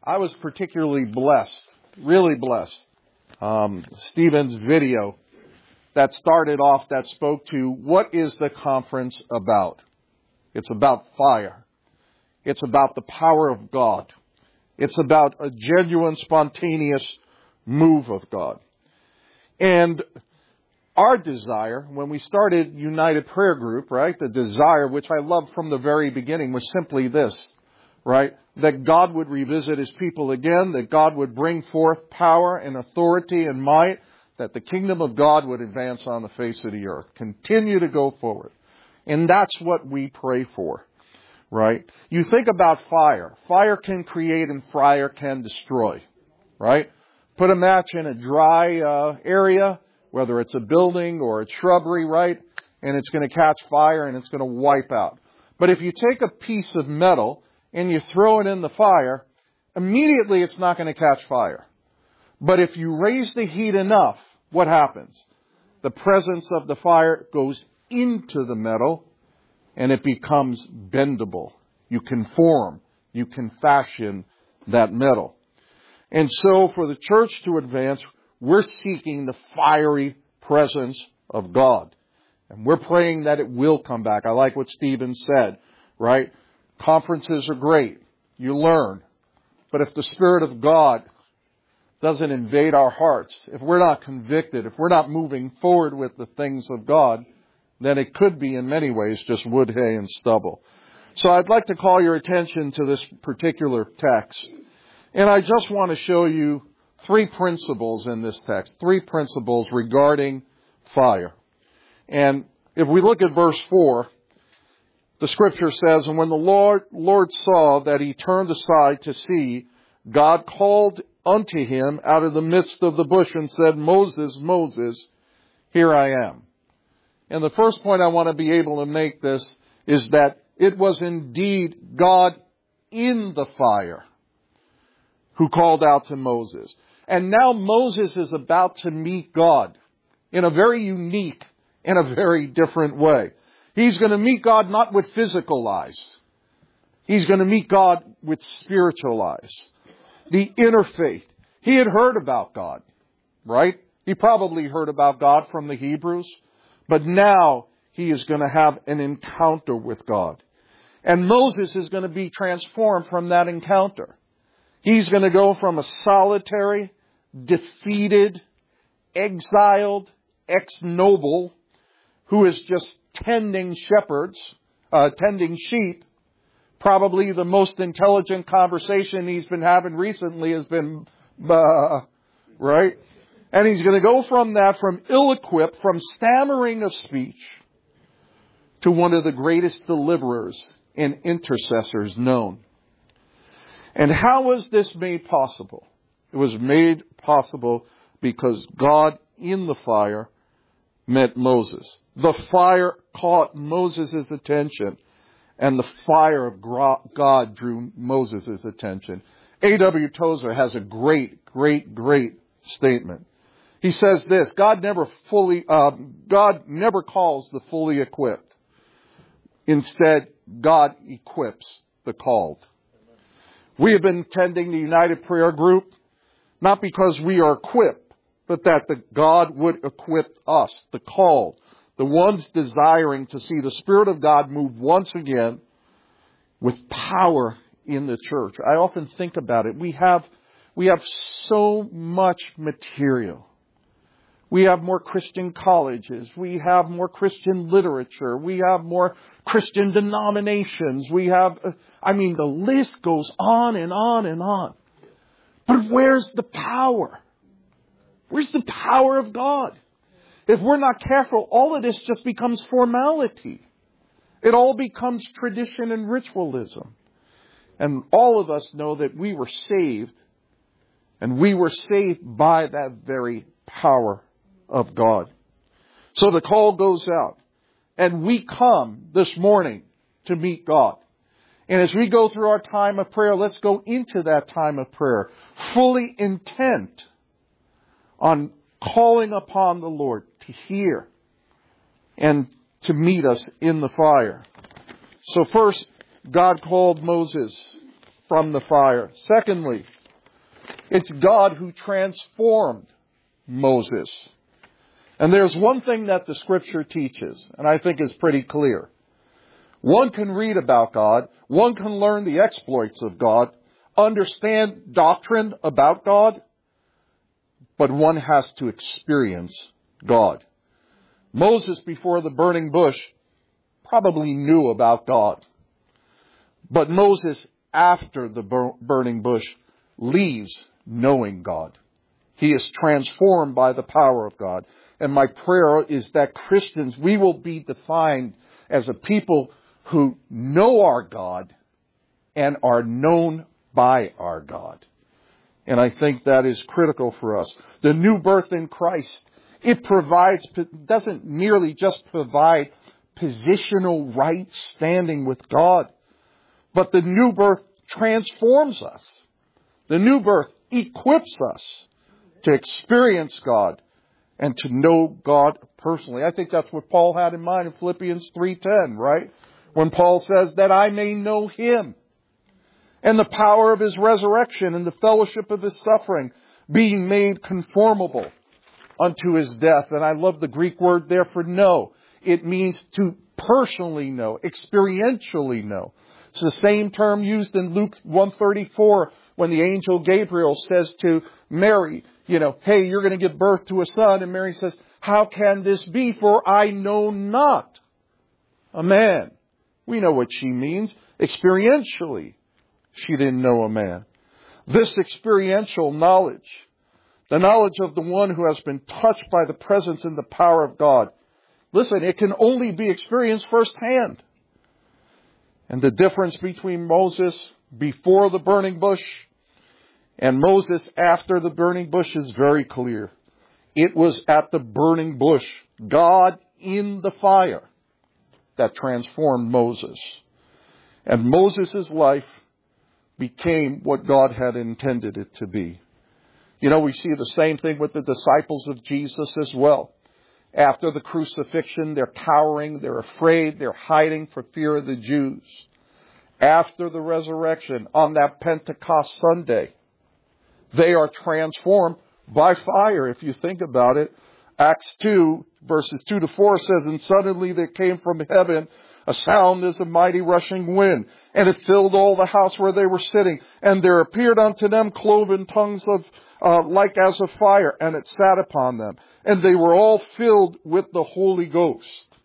I was particularly blessed, really blessed. Stephen's video that started off, that spoke to what is the conference about. It's about fire. It's about the power of God. It's about a genuine, spontaneous move of God. And our desire, when we started United Prayer Group, right, the desire, which I loved from the very beginning, was simply this, right, that God would revisit His people again, that God would bring forth power and authority and might, that the kingdom of God would advance on the face of the earth, continue to go forward. And that's what we pray for, right? You think about fire. Fire can create and fire can destroy, right? Put a match in a dry area, whether it's a building or a shrubbery, right? And it's going to catch fire and it's going to wipe out. But if you take a piece of metal and you throw it in the fire, immediately it's not going to catch fire. But if you raise the heat enough, what happens? The presence of the fire goes into the metal and it becomes bendable. You can form, you can fashion that metal. And so for the church to advance, we're seeking the fiery presence of God. And we're praying that it will come back. I like what Stephen said, right? Conferences are great. You learn. But if the Spirit of God doesn't invade our hearts, if we're not convicted, if we're not moving forward with the things of God, then it could be in many ways just wood, hay, and stubble. So I'd like to call your attention to this particular text. And I just want to show you 3 principles in this text, 3 principles regarding fire. And if we look at verse 4, the scripture says, "And when the Lord saw that he turned aside to see, God called unto him out of the midst of the bush and said, Moses, Moses, here I am." And the first point I want to be able to make this is that it was indeed God in the fire who called out to Moses. And now Moses is about to meet God in a very unique and a very different way. He's going to meet God not with physical eyes. He's going to meet God with spiritual eyes. The inner faith. He had heard about God, right? He probably heard about God from the Hebrews. But now he is going to have an encounter with God. And Moses is going to be transformed from that encounter. He's going to go from a solitary, defeated, exiled, ex-noble who is just tending sheep. Probably the most intelligent conversation he's been having recently has been, right? And he's going to go from that, from ill-equipped, from stammering of speech, to one of the greatest deliverers and intercessors known. And how was this made possible? It was made possible because God in the fire met Moses. The fire caught Moses' attention, and the fire of God drew Moses' attention. A.W. Tozer has a great statement. He says this: God never calls the fully equipped. Instead, God equips the called. We have been attending the United Prayer Group, not because we are equipped, but that God would equip us, the called, the ones desiring to see the Spirit of God move once again with power in the church. I often think about it. We have so much material. We have more Christian colleges. We have more Christian literature. We have more Christian denominations. We have, the list goes on and on and on. But where's the power? Where's the power of God? If we're not careful, all of this just becomes formality. It all becomes tradition and ritualism. And all of us know that we were saved, and we were saved by that very power of God. So the call goes out, and we come this morning to meet God. And as we go through our time of prayer, let's go into that time of prayer fully intent on calling upon the Lord to hear and to meet us in the fire. So first, God called Moses from the fire. Secondly, It's God who transformed Moses. And there's one thing that the Scripture teaches, and I think is pretty clear. One can read about God, one can learn the exploits of God, understand doctrine about God, but one has to experience God. Moses, before the burning bush, probably knew about God. But Moses, after the burning bush, leaves knowing God. He is transformed by the power of God. And my prayer is that Christians, we will be defined as a people who know our God and are known by our God. And I think that is critical for us. The new birth in Christ, it doesn't merely just provide positional right standing with God, but the new birth transforms us. The new birth equips us to experience God and to know God personally. I think that's what Paul had in mind in Philippians 3:10, right? When Paul says that I may know Him and the power of His resurrection and the fellowship of His suffering, being made conformable unto His death. And I love the Greek word there for know. It means to personally know, experientially know. It's the same term used in Luke 1:34 when the angel Gabriel says to Mary, hey, you're going to give birth to a son. And Mary says, how can this be? For I know not a man. We know what she means. Experientially, she didn't know a man. This experiential knowledge, the knowledge of the one who has been touched by the presence and the power of God, listen, it can only be experienced firsthand. And the difference between Moses before the burning bush and Moses after the burning bush is very clear. It was at the burning bush, God in the fire, that transformed Moses. And Moses' life became what God had intended it to be. We see the same thing with the disciples of Jesus as well. After the crucifixion, they're cowering, they're afraid, they're hiding for fear of the Jews. After the resurrection, on that Pentecost Sunday, they are transformed by fire, if you think about it. Acts 2, verses 2-4 says, and suddenly there came from heaven a sound as a mighty rushing wind, and it filled all the house where they were sitting. And there appeared unto them cloven tongues of like as of fire, and it sat upon them. And they were all filled with the Holy Ghost.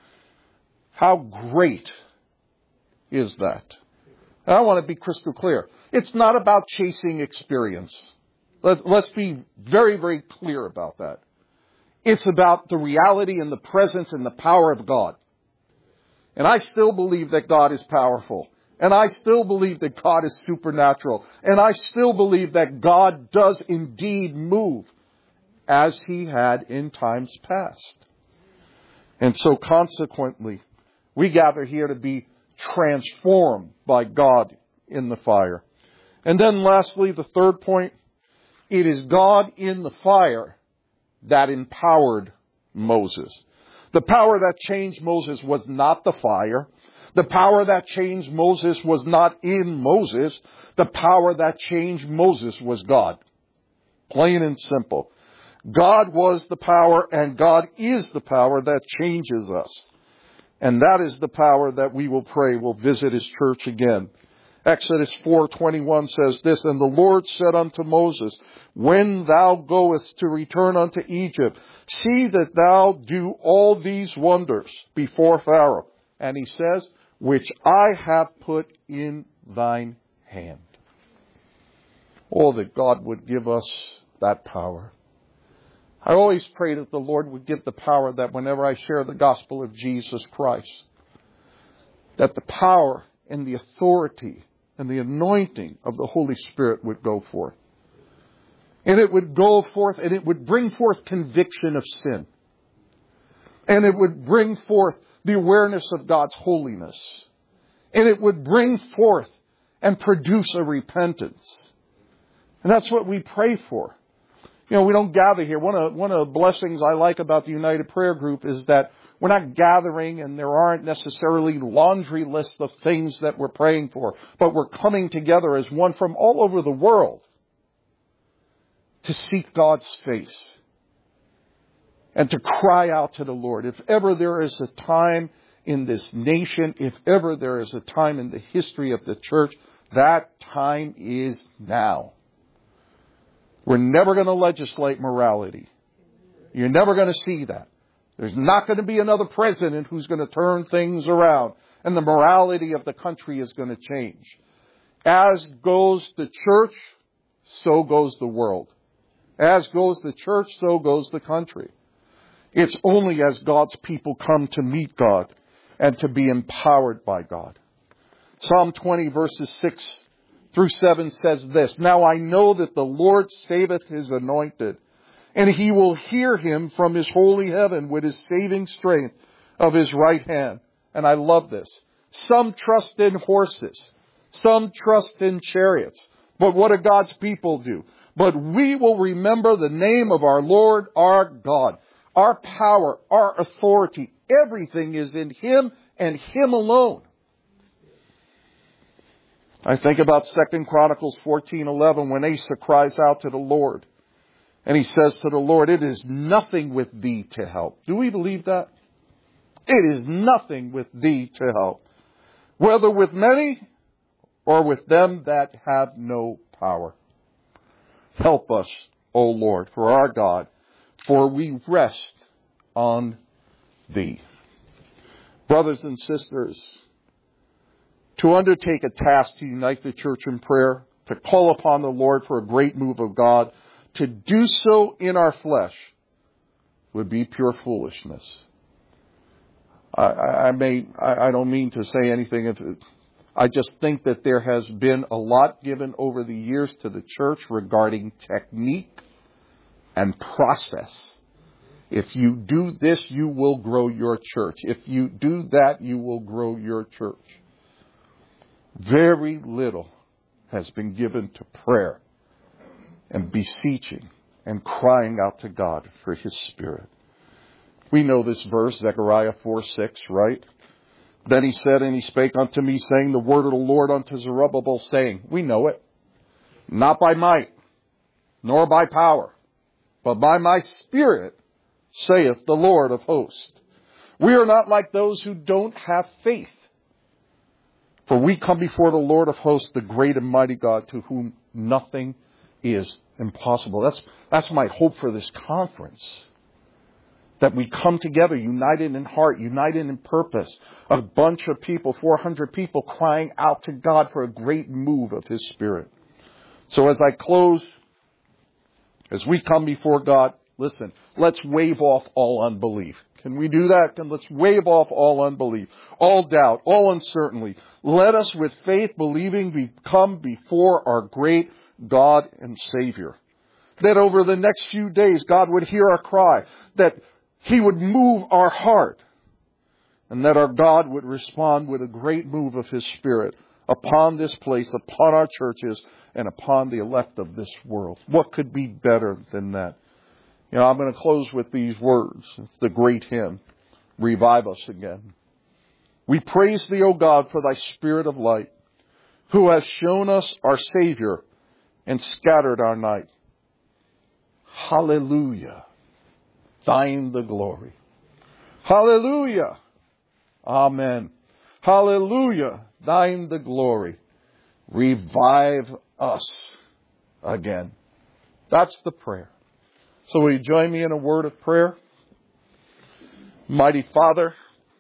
How great is that? And I want to be crystal clear. It's not about chasing experience. Let's be very, very clear about that. It's about the reality and the presence and the power of God. And I still believe that God is powerful. And I still believe that God is supernatural. And I still believe that God does indeed move as He had in times past. And so consequently, we gather here to be transformed by God in the fire. And then lastly, the third point, it is God in the fire that empowered Moses. The power that changed Moses was not the fire. The power that changed Moses was not in Moses. The power that changed Moses was God. Plain and simple. God was the power, and God is the power that changes us. And that is the power that we will pray will visit His church again. Exodus 4:21 says this, and the Lord said unto Moses, when thou goest to return unto Egypt, see that thou do all these wonders before Pharaoh. And He says, which I have put in thine hand. Oh, that God would give us that power. I always pray that the Lord would give the power that whenever I share the gospel of Jesus Christ, that the power and the authority and the anointing of the Holy Spirit would go forth. And it would go forth and it would bring forth conviction of sin. And it would bring forth the awareness of God's holiness. And it would bring forth and produce a repentance. And that's what we pray for. We don't gather here. One of the blessings I like about the United Prayer Group is that we're not gathering and there aren't necessarily laundry lists of things that we're praying for, but we're coming together as one from all over the world to seek God's face and to cry out to the Lord. If ever there is a time in this nation, if ever there is a time in the history of the church, that time is now. We're never going to legislate morality. You're never going to see that. There's not going to be another president who's going to turn things around, and the morality of the country is going to change. As goes the church, so goes the world. As goes the church, so goes the country. It's only as God's people come to meet God and to be empowered by God. Psalm 20 verses 6 through 7 says this, "Now I know that the Lord saveth his anointed, and he will hear him from his holy heaven with his saving strength of his right hand." And I love this. Some trust in horses. Some trust in chariots. But what do God's people do? But we will remember the name of our Lord, our God. Our power, our authority, everything is in him and him alone. I think about 2 Chronicles 14:11 when Asa cries out to the Lord. And he says to the Lord, "It is nothing with thee to help." Do we believe that? It is nothing with thee to help. Whether with many or with them that have no power. Help us, O Lord, for our God, for we rest on thee. Brothers and sisters, to undertake a task to unite the church in prayer, to call upon the Lord for a great move of God, to do so in our flesh would be pure foolishness. I don't mean to say anything. I just think that there has been a lot given over the years to the church regarding technique and process. If you do this, you will grow your church. If you do that, you will grow your church. Very little has been given to prayer and beseeching and crying out to God for his Spirit. We know this verse, Zechariah 4:6, right? Then he said, "And he spake unto me, saying, the word of the Lord unto Zerubbabel, saying," we know it, "not by might, nor by power, but by my Spirit, saith the Lord of hosts." We are not like those who don't have faith. For we come before the Lord of hosts, the great and mighty God, to whom nothing is impossible. That's my hope for this conference. That we come together, united in heart, united in purpose. A bunch of people, 400 people, crying out to God for a great move of his Spirit. So as I close, as we come before God, listen, let's wave off all unbelief. Can we do that? Then let's wave off all unbelief, all doubt, all uncertainty. Let us with faith believing come before our great God and Savior. That over the next few days, God would hear our cry, that he would move our heart, and that our God would respond with a great move of his Spirit upon this place, upon our churches, and upon the elect of this world. What could be better than that? I'm going to close with these words. It's the great hymn, "Revive Us Again." We praise thee, O God, for thy Spirit of light, who has shown us our Savior and scattered our night. Hallelujah. Thine the glory. Hallelujah. Amen. Hallelujah. Thine the glory. Revive us again. That's the prayer. So will you join me in a word of prayer? Mighty Father,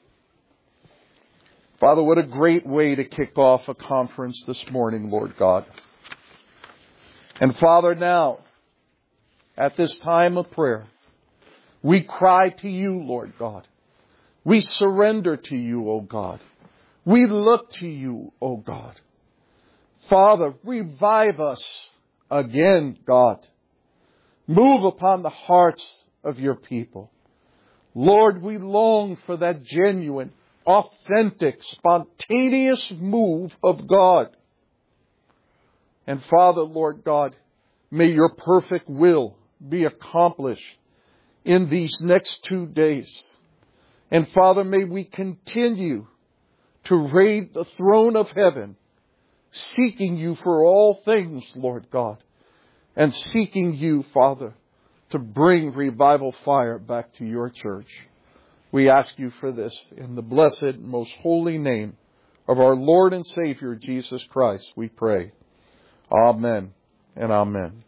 what a great way to kick off a conference this morning, Lord God. And Father, now, at this time of prayer, we cry to you, Lord God. We surrender to you, O God. We look to you, O God. Father, revive us again, God. Move upon the hearts of your people. Lord, we long for that genuine, authentic, spontaneous move of God. And Father, Lord God, may your perfect will be accomplished in these next 2 days. And Father, may we continue to raid the throne of heaven, seeking you for all things, Lord God. and seeking you, Father, to bring revival fire back to your church. We ask you for this in the blessed, most holy name of our Lord and Savior, Jesus Christ, we pray. Amen and amen.